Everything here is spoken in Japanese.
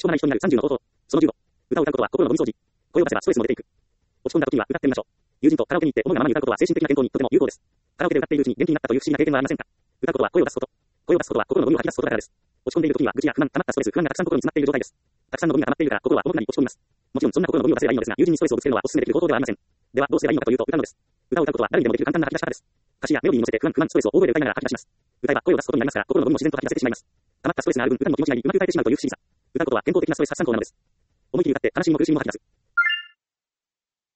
込まない人になる30の方法。その15。歌を歌うことは心のゴミ掃除。声を出せばストレスも出ていく。落ち込んだ時は歌ってみましょう。友人とカラオケに行って思いのままに歌うことは精神的な健康にとても有効です。カラオケで歌っているうちに元気になったという不思議な経験はありませんか？歌うことは声を出すこと。声を出すことは心のゴミを吐き出すことだからです。落ち込んでいる時には愚痴や不満、溜まったストレス、不安がたくさん心に詰まっている状態です。たくさんのゴミが溜まっているから心は重くなり落ち込みます。もちろんそんな心のゴミを出せばいいのですが、友人にストレスをぶつけるのはお勧めできる方法ではありません。ではどうすればいいのかというと歌うのです。歌を歌うことは誰にでもできる簡単な吐き出し方です。歌詞やメロディーに乗せて不安、ストレスを大声で歌いながら吐き出します。歌えば声を出すことになりますが、心のゴミも自然と吐き出せてしまいます。溜まったストレスがある分、歌にも気持ちがうまく歌えてしまうという不思議さ。歌うことは健康的なストレス発散口なのです。思い切り歌って悲しみも苦しみも吐き出す。